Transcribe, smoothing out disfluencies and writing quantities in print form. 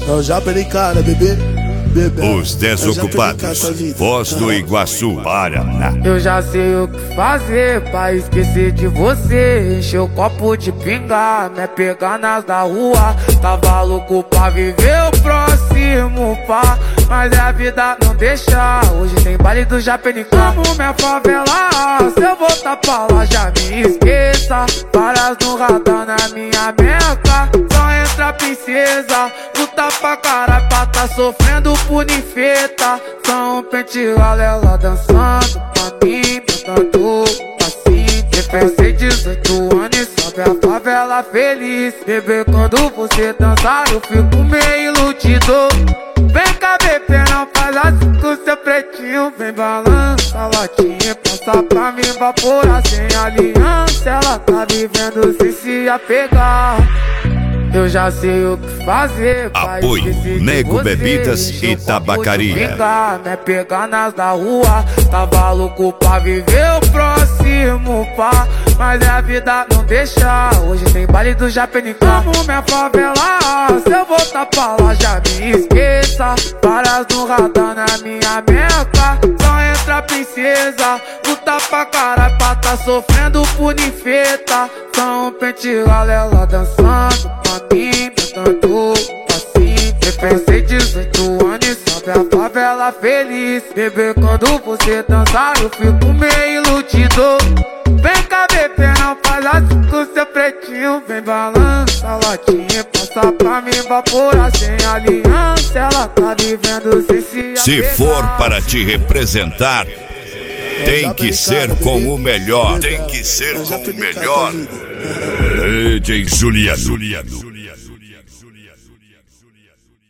Eu já perei cara, bebê. Os Desocupados, Foz do Iguaçu, Paraná. Eu já sei o que fazer pra esquecer de você. Encher o copo de pinga, me pegar nas da rua. Tava louco pra viver o próximo pá, mas a vida não deixa. Hoje tem baile do Japenicá. Como minha favela, se eu voltar pra lá já me esqueça. Várias no radar na minha meca. Só entra princesa, luta pra caralho pra tá sofrendo punifeta. Só um pente galela dançando pra mim, cantando assim. Pensei 18 anos e sobe a favela feliz. Bebê, quando você dançar eu fico meio iludido. Vem cá, bebê, não faz assim com seu pretinho. Vem balança a latinha, passa pra mim evaporar sem aliança. Ela tá vivendo sem se apegar. Eu já sei o que fazer. Apoio Nego Bebidas e Tabacaria. Me pegar nas da rua. Tava louco pra viver o próximo pá, mas a vida não deixa. Hoje tem baile do Japenicá. Como minha favela, se eu voltar pra lá já me esqueça. Várias no radar na minha meca. Só entra princesa, luta pra caralho pra tá sofrendo punifeta. Só um pente galela dançando pra mim, cantando assim. Pensei 18 anos e sobe a favela feliz. Bebê, quando você dançar eu fico meio iludido. Vem cá, bebê, não faz assim com seu pretinho. Vem balança a latinha, passa pra mim evaporar sem aliança. Ela tá vivendo sem se apegar. Se for para te representar, tem que ser com o melhor. Tem que ser com o melhor. DJ Juliano.